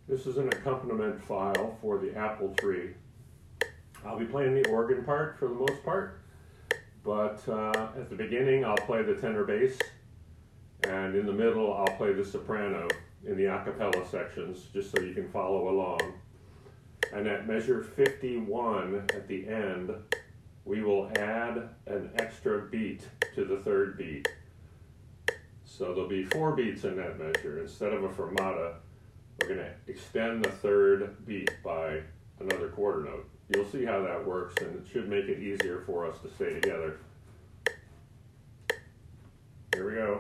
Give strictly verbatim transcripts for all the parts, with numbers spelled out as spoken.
This is an accompaniment file for the apple tree. I'll be playing the organ part for the most part, but uh, at the beginning I'll play the tenor bass, and in the middle I'll play the soprano in the a cappella sections, just so you can follow along. And at measure fifty-one at the end, we will add an extra beat to the third beat. So there'll be four beats in that measure. Instead of a fermata, we're going to extend the third beat by another quarter note. You'll see how that works, and it should make it easier for us to stay together. Here we go.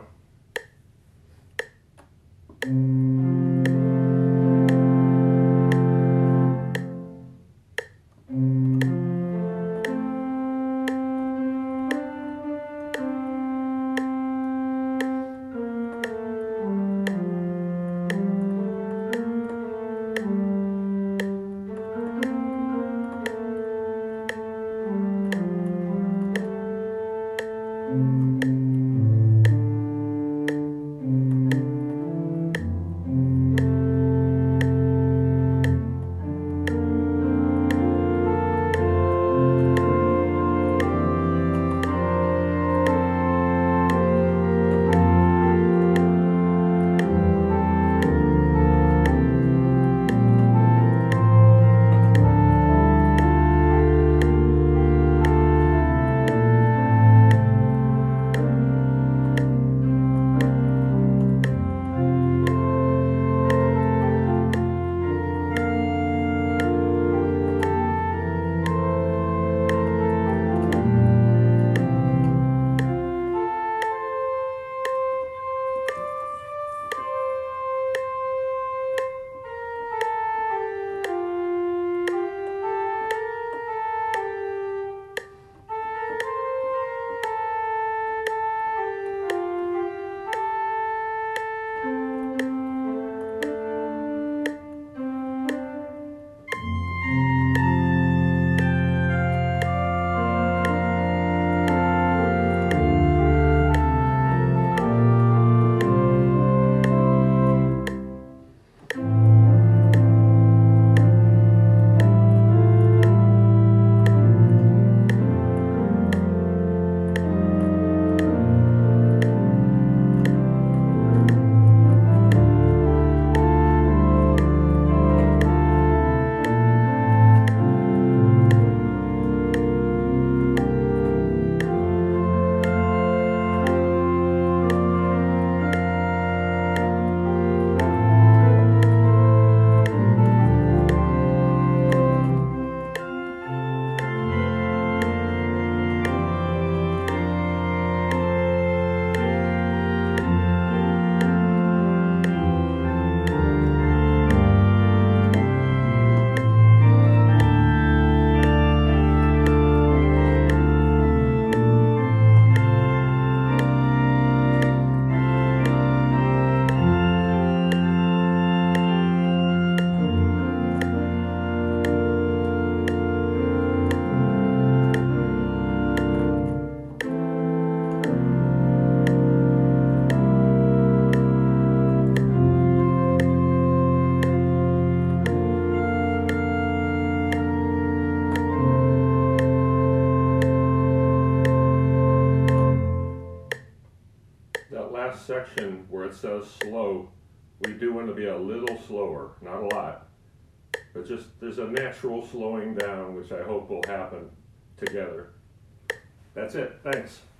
Section where it says slow, we do want to be a little slower, not a lot, but just there's a natural slowing down which I hope will happen together. That's it. Thanks.